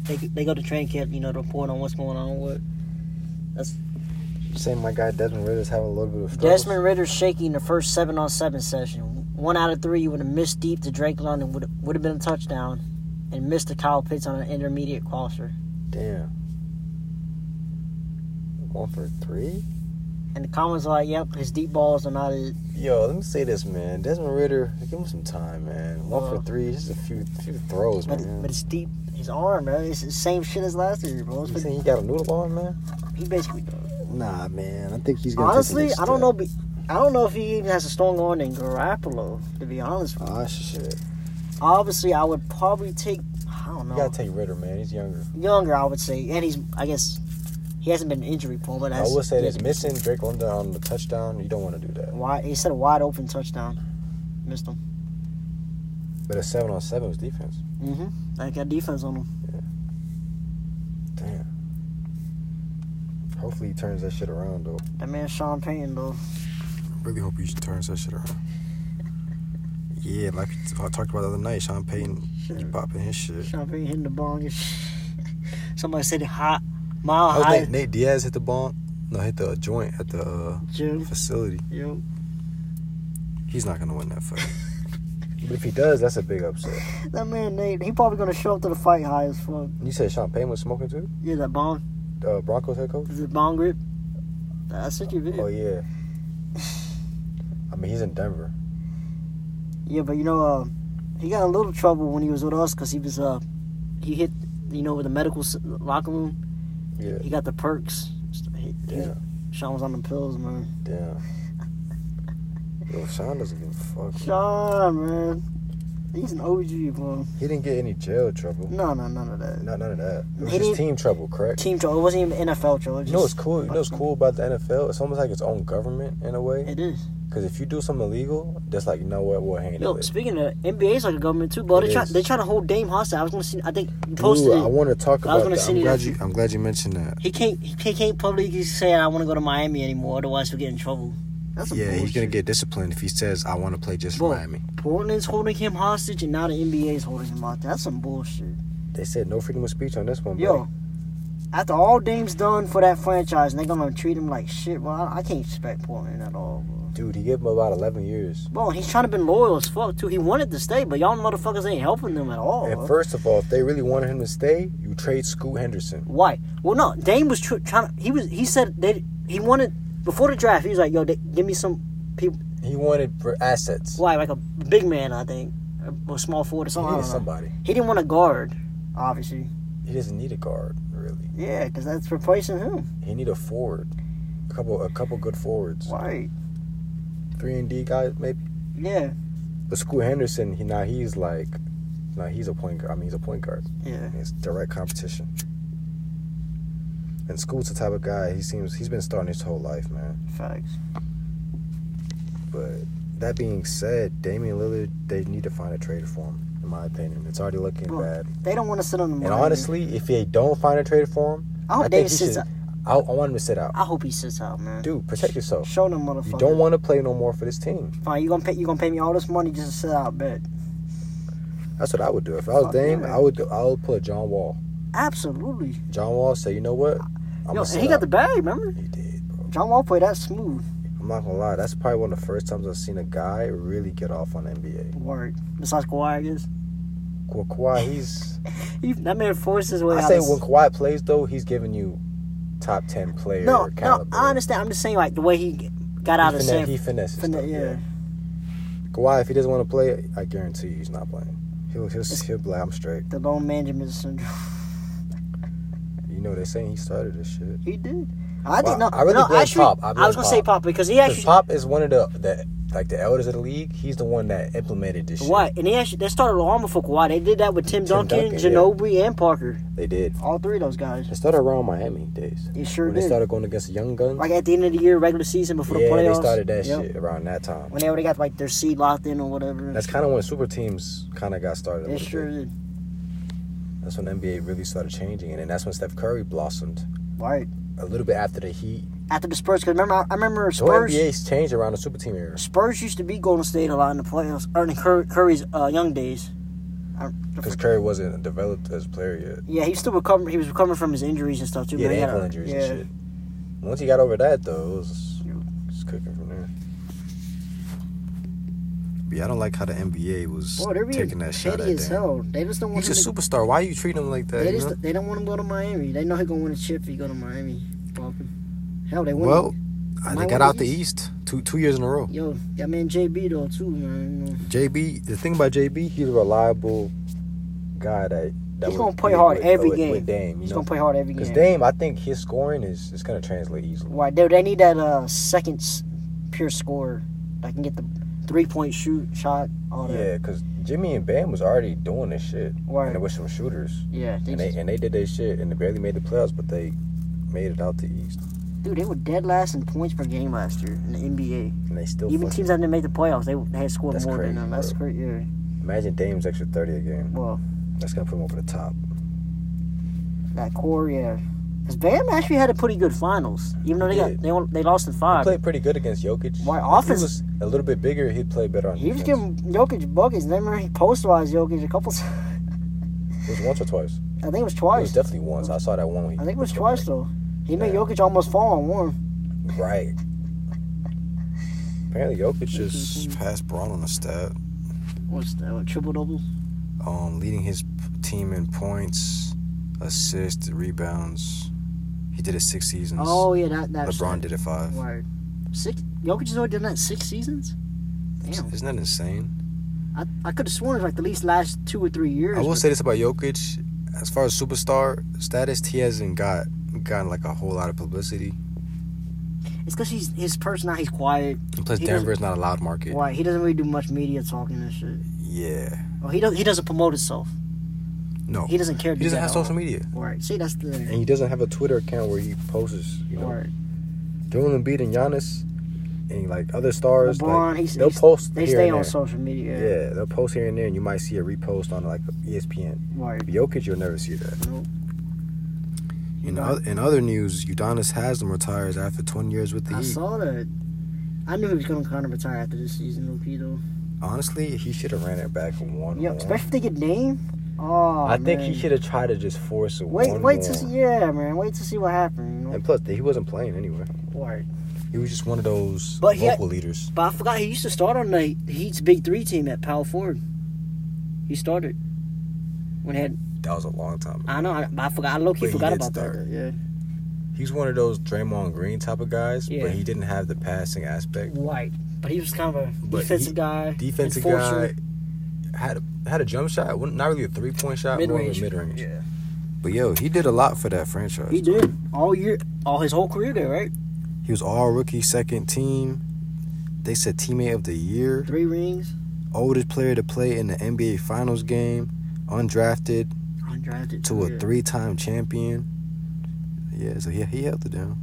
they go to training camp, to report on what's going on. That's saying my guy Desmond Ritter's having a little bit of struggles. Desmond Ritter's shaky in the first 7-on-7 session. 1 out of 3, you would have missed deep to Drake London, would have been a touchdown, and missed to Kyle Pitts on an intermediate crosser. Damn. 1 for 3? And the comments are like, yep, his deep balls are not it. Yo, let me say this, man. Desmond Ritter, give him some time, man. 1 for 3, just a few throws, man. But it's deep. His arm, man. It's the same shit as last year, bro. You think he got a noodle arm, man? He basically does. Nah, man. I think he's gonna. Honestly, I don't know. I don't know if he even has a strong arm than Garoppolo. To be honest with you. Oh shit. Obviously, I would probably take. I don't know. You gotta take Ritter, man. He's younger. Younger, I would say, and I guess, he hasn't been injury prone. But I would say that's missing Drake London on the touchdown. You don't want to do that. He said a wide open touchdown, missed him. But a 7-on-7 was defense. I got defense on him. Yeah. Damn. Hopefully he turns that shit around, though. That man Sean Payton, though. Really hope he turns that shit around. Yeah, like I talked about the other night, Sean Payton, he popping his shit. Sean Payton hitting the bong. Somebody said mile high. Nate Diaz hit the bong. No, hit the joint at the facility. Yep. He's not gonna win that fight. But if he does, that's a big upset. That man Nate, he probably gonna show up to the fight high as fuck. You said Sean Payton was smoking too? Yeah, that bong. Broncos head coach? Is it bong grip? I sent you a video. Oh yeah. I mean, he's in Denver. Yeah, but he got a little trouble when he was with us because he was he hit with the medical locker room. Yeah. He got the perks. Yeah. Sean was on the pills, man. Damn. Yo, Sean doesn't give a fuck. Sean, man. He's an OG, bro. He didn't get any jail trouble. No, none of that. None of that. It was just team trouble, correct? Team trouble. It wasn't even NFL trouble. You know what's cool? You know what's cool about the NFL? It's almost like its own government in a way. It is. Because if you do something illegal, that's like, you know what, we'll handle it. Speaking of NBA's like a government too, bro. They try to hold Dame hostage. I was gonna see. I think you posted it. I want to talk about that. I'm glad you mentioned that. He can't publicly say I want to go to Miami anymore. Otherwise, we'll get in trouble. That's some bullshit. He's gonna get disciplined if he says I want to play just for Miami. Portland's holding him hostage, and now the NBA's holding him hostage. That's some bullshit. They said no freedom of speech on this one, bro. Yo, after all Dame's done for that franchise, and they're gonna treat him like shit. Well, I can't respect Portland at all, bro. Dude, he gave him about 11 years. Bro, he's trying to be loyal as fuck, too. He wanted to stay, but y'all motherfuckers ain't helping them at all. And first of all, if they really wanted him to stay, you trade Scoot Henderson. Why? Well, no. Dame was trying to... He said he wanted... Before the draft, he was like, yo, give me some people... He wanted for assets. Why? Like a big man, I think. Or small forward or something. He needed somebody. He didn't want a guard, obviously. He doesn't need a guard, really. Yeah, because that's replacing him. He need a forward. A couple good forwards. Right. 3-and-D guy, maybe? Yeah. But Scoot Henderson, he's a point guard. I mean, he's a point guard. Yeah. It's direct competition. And Scoot's the type of guy, he's been starting his whole life, man. Facts. But that being said, Damian Lillard, they need to find a trade for him, in my opinion. It's already looking bad. They don't want to sit on the money. And honestly, if they don't find a trade for him, I hope Damian sits out. I want him to sit out. I hope he sits out, man. Dude, protect yourself. Show them motherfuckers. You don't want to play no more for this team. Fine, you gonna pay me all this money just to sit out, bet. That's what I would do. If I was Dame, I would put John Wall. Absolutely. John Wall say, you know what? And he got the bag, remember? He did, bro. John Wall played that smooth. I'm not gonna lie, that's probably one of the first times I've seen a guy really get off on the NBA. Word. Besides Kawhi, I guess. Well, Kawhi, that man forced his way out. I say when Kawhi plays, though, he's giving you top 10 player caliber. No, I understand. I'm just saying, like, the way he got out of San... He finesses stuff, yeah. Kawhi, if he doesn't want to play, I guarantee you he's not playing. He'll be like, I'm straight. The low management syndrome. You know, they're saying he started this shit. He did. I really blame Pop. I was going to say Pop because he actually... Pop is one of the elders of the league. He's the one that implemented this shit. Right, and they started long before Kawhi. They did that with Tim Duncan, Ginobili, and Parker. They did. All three of those guys. They started around Miami days. They sure did. When they started going against the young guns. Like at the end of the year, regular season, before the playoffs. Yeah, they started that shit around that time. When they already got like their seed locked in or whatever. That's kind of when super teams kind of got started. They sure did. That's when the NBA really started changing, and then that's when Steph Curry blossomed. Right. A little bit after the Heat. After the Spurs, because I remember Spurs. The NBA's changed around the super team era. Spurs used to be Golden State a lot in the playoffs, or in Curry's young days. Because Curry wasn't developed as a player yet. Yeah, he was recovering from his injuries and stuff too. Yeah, man. the ankle injuries and shit. Once he got over that, though, it was just cooking from there. But yeah, I don't like how the NBA was taking that shot at as Dame. hell. They just don't want He's a superstar. Why you treat him like that? They don't want him to go to Miami. They know he's gonna win a chip if he go to Miami. Hell, they won. Well, they got out the East 2 years in a row. Yo, that man JB though too, man. JB, the thing about JB, he's a reliable guy that he's gonna play hard every game. With Dame, he's gonna play hard every game. Because Dame, I think his scoring is gonna translate easily. Right, they need that second pure scorer that can get the 3-point shot. All that. Yeah, because Jimmy and Bam was already doing this shit. Right. And there was some shooters. Yeah, they did their shit and they barely made the playoffs, but they made it out the East. Dude, they were dead last in points per game last year in the NBA. And they still even teams that didn't make the playoffs, they had scored more crazy, than them. That's crazy. Yeah. Imagine Dame's extra 30 a game. Well, that's gonna put him over the top. That core, yeah. Because Bam actually had a pretty good finals, even though they lost in 5. He played pretty good against Jokic. Why If offense? he was a little bit bigger, he'd play better on defense. He was giving Jokic buckets. Remember, he posterized Jokic a couple times. It was once or twice. I think it was twice. It was definitely once. I saw that one. I think it was twice though. He made Jokic almost fall on one. Right. Apparently, Jokic just passed Braun on a stat. What's that? Triple double? Leading his team in points, assists, rebounds. He did it 6 seasons. Oh yeah, that LeBron did it 5. Right. 6. Jokic has already done that 6 seasons. Damn. Isn't that insane? I could have sworn it was like the least last 2 or 3 years. I will say this about Jokic: as far as superstar status, he hasn't gotten like a whole lot of publicity. It's because his personality, he's quiet. And plus, Denver's not a loud market. Why? He doesn't really do much media talking and shit. Yeah. Well, he doesn't promote himself. No. He doesn't care. He doesn't have social media. Right. See, that's the. And he doesn't have a Twitter account where he posts. Right. Joel Embiid and Giannis and like other stars, LeBron, they'll post. They stay on social media. Yeah, they'll post here and there, and you might see a repost on like ESPN. Right. Jokic, you'll never see that. Nope. In other news, Udonis Haslem retires after 20 years with the Heat. I saw that. I knew he was going to kind of retire after this season, low-key, though. Honestly, he should have ran it back and won. Yeah, especially if they get named. Oh, I think he should have tried to just force it. Wait to see. Yeah, man. Wait to see what happened. You know? And plus, he wasn't playing anyway. Right. He was just one of those vocal leaders. But I forgot he used to start on the Heat's Big 3 team at power forward. He started when he had. That was a long time ago. I know. I forgot. I low-key forgot about that. Yeah. He's one of those Draymond Green type of guys, yeah. But he didn't have the passing aspect. Right. But he was kind of a defensive guy. Defensive guy. Had a jump shot. Not really a 3-point shot. Mid-range. More of a mid-range. Yeah. But he did a lot for that franchise. He did. All year. His whole career there, right? He was all rookie, second team. They said teammate of the year. 3 rings. Oldest player to play in the NBA Finals game. Undrafted to a 3-time champion. Yeah, so he held it down.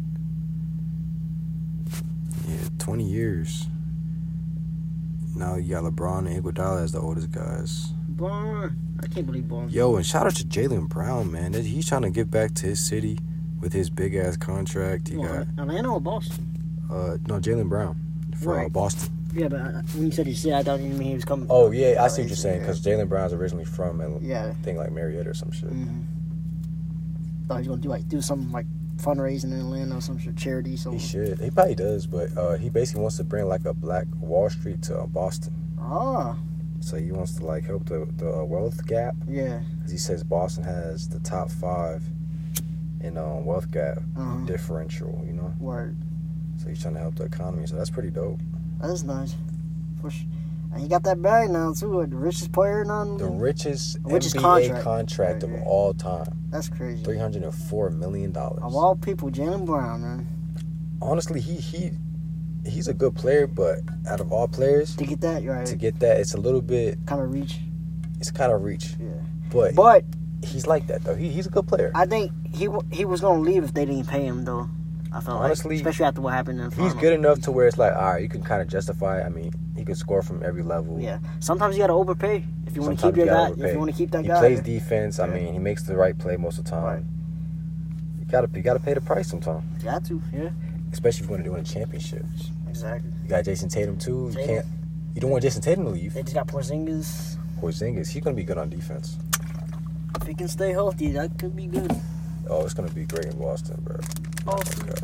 Yeah, 20 years. Now you got LeBron and Iguodala as the oldest guys. LeBron. I can't believe LeBron. Yo, and shout out to Jaylen Brown, man. He's trying to give back to his city with his big-ass contract. He got Atlanta or Boston? No, Jaylen Brown from Boston. Yeah, but when you said his city, I thought you mean he was coming. Oh, yeah, I see what you're saying, because Jaylen Brown's originally from, I think, like, Marietta or some shit. Mm-hmm. Thought he was going to do something like fundraising in Atlanta or some shit, charity. So he should. He probably does, but he basically wants to bring, like, a Black Wall Street to Boston. Ah. So he wants to, like, help the wealth gap. Yeah. Because he says Boston has the top 5 in wealth gap differential, you know? Word. So he's trying to help the economy. So that's pretty dope. That is nice. For sure. And he got that bag now, too. The richest player now. The richest NBA contract of all time. That's crazy. $304 million. Of all people, Jaylen Brown, man. Honestly, he's a good player, but out of all players, to get that, it's a little bit kind of reach. It's kind of reach. Yeah. But he's like that though. He's a good player. I think he was gonna leave if they didn't pay him though. I felt honestly, especially after what happened in the final. He's good enough to where it's like, all right, you can kind of justify it. I mean, he can score from every level. Yeah. Sometimes you gotta overpay if you want to keep your guy. If you want to keep that guy. He plays defense. I mean, he makes the right play most of the time. Right. You gotta pay the price sometimes. You got to, yeah. Especially if you want to do it in a championship. Exactly. You got Jason Tatum too. You don't want Jason Tatum to leave. They just got Porzingis. Porzingis, he's gonna be good on defense. If he can stay healthy, that could be good. Oh, it's gonna be great in Boston, bro. Oh,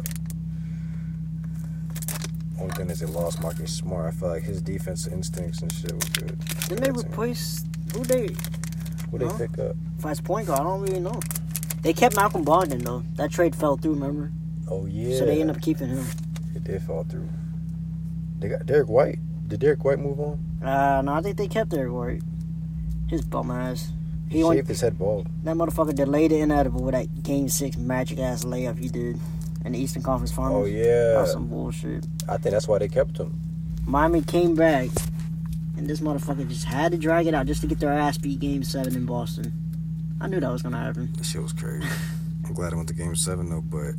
only thing is they lost Marcus Smart. I feel like his defensive instincts and shit was good. Didn't they replace who they pick up? Vice point guard, I don't really know. They kept Malcolm Brogdon though. That trade fell through, remember? Oh yeah. So they ended up keeping him. It did fall through. They got Derek White. Did Derek White move on? No, I think they kept Derek White. His bum ass. He shaved his head bald. That motherfucker delayed the inevitable with that Game 6 magic ass layup he did in the Eastern Conference Finals. Oh yeah. That's some bullshit. I think that's why they kept him. Miami came back, and this motherfucker just had to drag it out just to get their ass beat Game 7 in Boston. I knew that was gonna happen. That shit was crazy. I'm glad I went to Game 7 though, but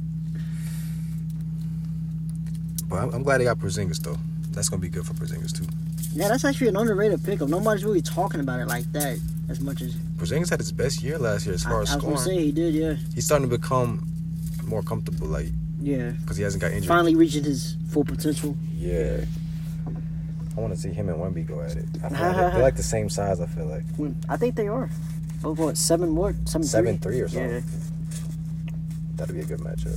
I'm glad they got Porzingis though. That's gonna be good for Porzingis too. Yeah, that's actually an underrated pickup. Nobody's really talking about it like that as much as Porzingis had his best year last year as far as scoring. I was gonna say he did, yeah. He's starting to become more comfortable, like because he hasn't got injured. Finally reaching his full potential. Yeah. I want to see him and Wemby go at it. I feel like they're like the same size. I feel like. I think they are. Both what 7 what 7'3" or something. Yeah. That'd be a good matchup.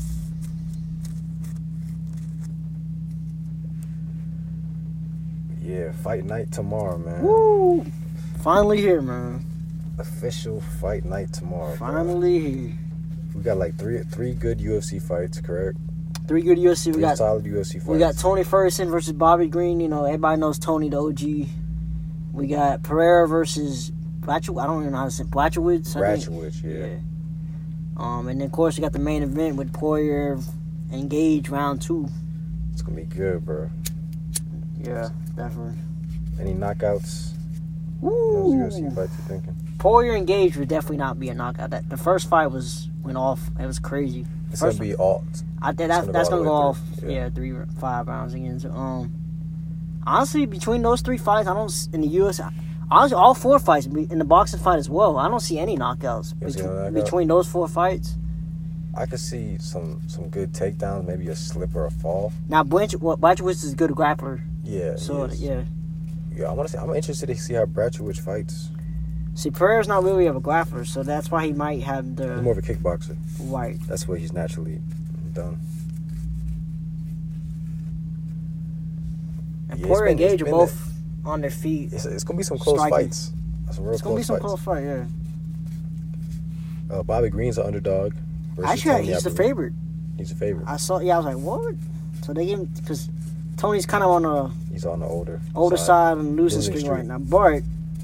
Yeah, fight night tomorrow, man. Woo! Finally here, man. Official fight night tomorrow. Finally here. We got like three good UFC fights, correct? 3 good UFC. We got solid UFC fights. We got Tony Ferguson versus Bobby Green. You know, everybody knows Tony, the OG. We got Pereira versus Blachowicz. I don't even know how to say Blachowicz. Blachowicz, yeah. And then of course we got the main event with Poirier and Gage round 2. It's gonna be good, bro. Yeah, definitely. Any knockouts? Woo! Those UFC fights you thinking? Poirier and Gage would definitely not be a knockout. The first fight went off. It was crazy. It's gonna be all. That's gonna go off. Yeah, 3-5 rounds again. So, honestly, between those 3 fights, I don't in the US. Honestly, all 4 fights in the boxing fight as well. I don't see any knockouts between those 4 fights. I could see some good takedowns, maybe a slip or a fall. Now, Blachowicz is a good grappler. Yeah. So yeah. Yeah, I'm interested to see how Blachowicz fights. See, Pereira's not really of a grappler, so that's why he might have the. He's more of a kickboxer. Right. That's what he's naturally done. And Poirier and Gage are both on their feet. It's gonna be some close fights. It's gonna be some close fight, yeah. Bobby Green's an underdog. Actually, he's the favorite. He's the favorite. I was like, what? So they gave him because Tony's kind of on he's on the older side and losing streak right now. But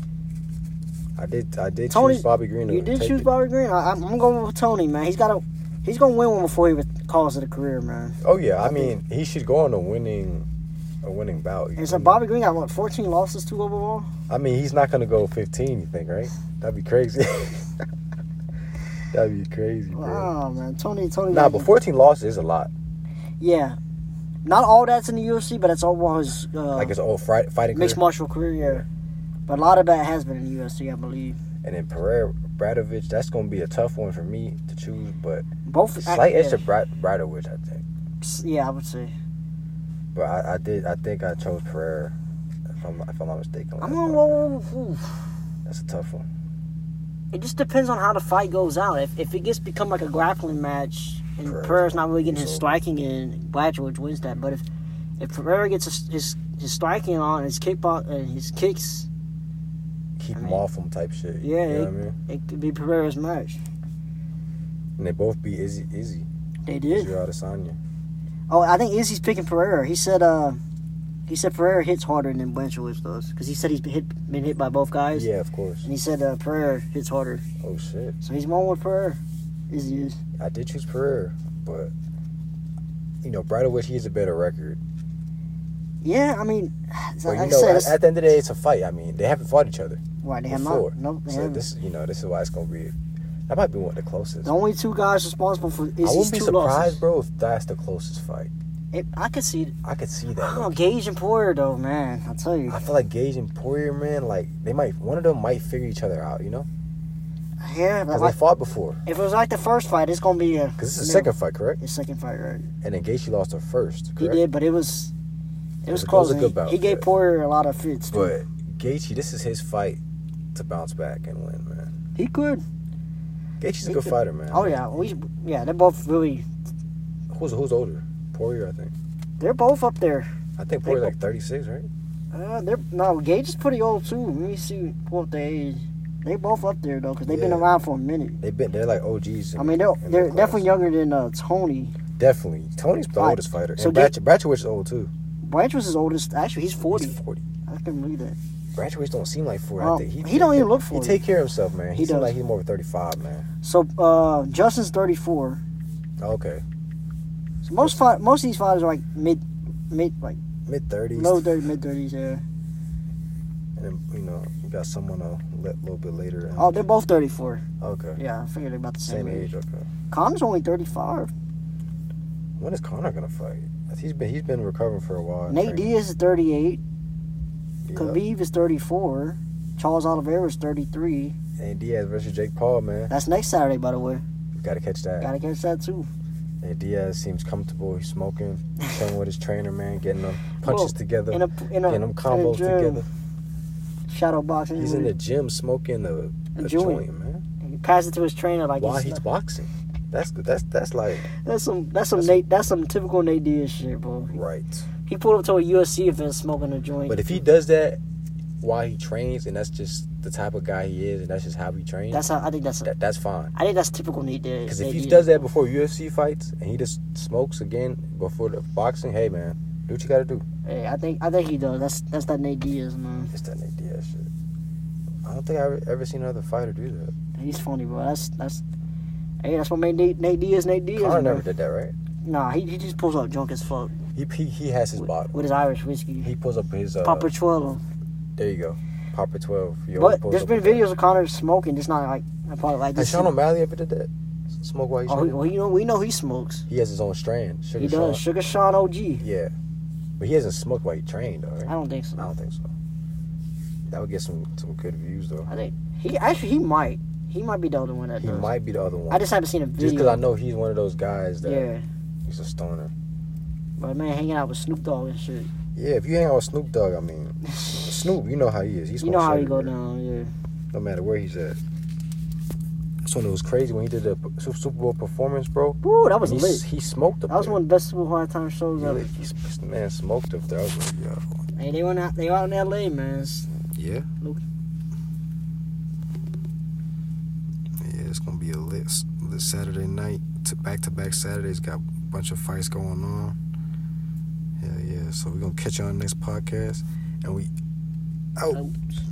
I did choose Bobby Green. You did choose Bobby Green. I'm going with Tony, man. He's gonna win one before he calls it a career, man. Oh yeah, I mean he should go on a winning bout. And so Bobby Green got 14 losses, 2 overall. I mean he's not gonna go 15. You think, right? That'd be crazy. That'd be crazy, bro. Wow, man. Tony. Nah, but 14 losses is a lot. Yeah. Not all that's in the UFC, but it's all his... like his old fighting mixed martial career, yeah. But a lot of that has been in the UFC, I believe. And then Pereira, Bradovich, that's going to be a tough one for me to choose, but... Both... Slight edge to Bradovich, I think. Yeah, I would say. But I think I chose Pereira, if I'm not mistaken. I'm going to roll... That's a tough one. It just depends on how the fight goes out. If it become like a grappling match and Pereira's not really getting his striking in, Blachowicz wins that. But if Pereira gets his striking on, his kicks, keep him off him type shit. Yeah, you know what I mean? It could be Pereira's match. And they both beat Izzy. They did. Israel Adesanya. Oh, I think Izzy's picking Pereira. He said Pereira hits harder than Blachowicz does because he said he's been hit by both guys. Yeah, of course. And he said Pereira hits harder. Oh shit! So he's going with Pereira. Izzy is. I did choose Pereira, but Bradovich, he has a better record. Yeah, I mean, at the end of the day, it's a fight. I mean, they haven't fought each other. Right, they have not. Nope, they haven't. This is why it's gonna be. That might be one of the closest. The only 2 guys responsible for Izzy's 2 losses. I wouldn't be surprised, bro, if that's the closest fight. I could see that. I I don't know, Gage and Poirier, though, man. I'll tell you. I feel like Gage and Poirier, man, like, one of them might figure each other out, Yeah, because they fought before. If it was like the first fight, it's going to be because this is the second fight, correct? The second fight, right. And then Gage lost her first, correct? He did, but it was close. It was a good bout. He gave Poirier a lot of fits, too. But Gaethje, this is his fight to bounce back and win, man. He could. Gaethje's a good fighter, man. Oh yeah, they're both really. Who's older? Poirier, I think. They're both up there. I think Poirier's like 36, right? Gage is pretty old too. Let me see what the age. They both up there though, because they've been around for a minute. They're like OGs. They're definitely younger than Tony. Definitely, Tony's the oldest fighter. So and Bratchewicz is old too. Bratchewicz is oldest. Actually, he's 40. He's 40. I can believe that. Bratchewicz don't seem like 40. I think he don't even look 40. He take care of himself, man. He does. seems like he's more of 35, man. So Justin's 34. Okay. So most of these fighters are like mid 30s. Low 30s, mid 30s, yeah. And then, you got someone a little bit later. They're both 34. Okay. Yeah, I figured they're about the same age. Okay. Connor's only 35. When is Connor gonna fight? He's been recovering for a while. Nate Diaz is 38. Yep. Khabib is 34. Charles Oliveira is 33. And Diaz versus Jake Paul, man. That's next Saturday, by the way. You gotta catch that. Gotta catch that too. And Diaz seems comfortable. He's smoking, chilling with his trainer, man, getting them punches together, getting them combos together. Shadow boxing. He's in the gym smoking a joint, man. He passes it to his trainer like while he's boxing. That's like that's some typical Nate Diaz shit, bro. Right. He pulled up to a UFC event smoking a joint. But if he does that while he trains, and that's just the type of guy he is, and that's just how he trains, that's fine. I think that's typical Nate Diaz. Because if he does that before UFC fights and he just smokes again before the boxing, hey man, do what you gotta do. Hey, I think he does. That's that Nate Diaz, man. It's that Nate Diaz shit. I don't think I've ever seen another fighter do that. He's funny, bro. That's what made Nate Diaz Nate Diaz. Conor never did that, right? Nah, he just pulls up drunk as fuck. He has his bottle with his Irish whiskey. He pulls up his Papa 12. There you go, Papa 12. But there's been videos of Conor smoking, just not like probably like this. Has Sean O'Malley ever did that? Smoke while he's training? We know he smokes. He has his own strand. He does. Sugar Sean OG. Yeah, but he hasn't smoked while he trained, though. Right? I don't think so. That would get some good views, though. I think he might. He might be the other one that does. He might be the other one. I just haven't seen a video. Just because I know he's one of those guys that he's a stoner. But man, hanging out with Snoop Dogg and shit. Yeah, if you hang out with Snoop Dogg, I mean, Snoop, you know how he is. You know how he go down, yeah. No matter where he's at. That's when it was crazy when he did the Super Bowl performance, bro. Ooh, that was lit. He smoked up there. That was one of the best Super Bowl halftime shows ever. Man smoked up there. I was like, yo. Hey, they out in L.A., man. Yeah. Yeah, it's gonna be a lit Saturday night. Back-to-back Saturdays, got a bunch of fights going on. Hell yeah. So we're gonna catch you on the next podcast. And we out.